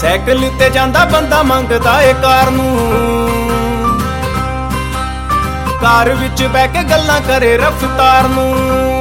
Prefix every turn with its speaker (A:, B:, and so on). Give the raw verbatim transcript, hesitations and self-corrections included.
A: Cycle ਉੱਤੇ ਜਾਂਦਾ ਬੰਦਾ ਮੰਗਦਾ ਏ ਕਾਰ ਨੂੰ, ਕਾਰ ਵਿੱਚ ਬਹਿ ਕੇ ਗੱਲਾਂ ਕਰੇ ਰਫਤਾਰ ਨੂੰ।